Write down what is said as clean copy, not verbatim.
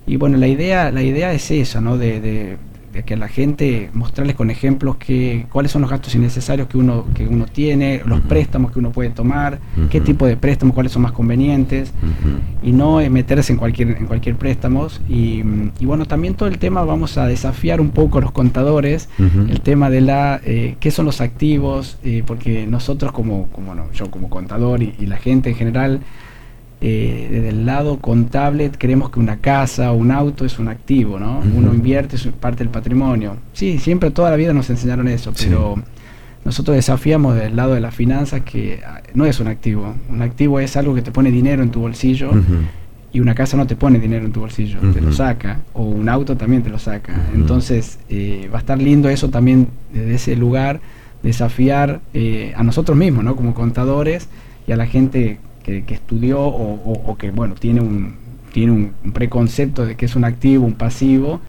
Y bueno, la idea es esa, ¿no? De que a la gente mostrarles con ejemplos cuáles son los gastos innecesarios que uno tiene, los préstamos que uno puede tomar, qué tipo de préstamos, cuáles son más convenientes, y no meterse en cualquier préstamo. Y bueno, también todo el tema, vamos a desafiar un poco a los contadores, el tema de qué son los activos, porque nosotros yo como contador y la gente en general, desde el lado contable creemos que una casa o un auto es un activo, ¿no? Uno invierte, es parte del patrimonio. Sí, siempre toda la vida nos enseñaron eso, pero nosotros desafiamos del lado de las finanzas que no es un activo. Un activo es algo que te pone dinero en tu bolsillo, y una casa no te pone dinero en tu bolsillo, te lo saca, o un auto también te lo saca. Entonces va a estar lindo eso también, desde ese lugar, desafiar a nosotros mismos, ¿no? Como contadores, y a la gente que estudió o que, bueno, tiene un preconcepto de que es un activo, un pasivo,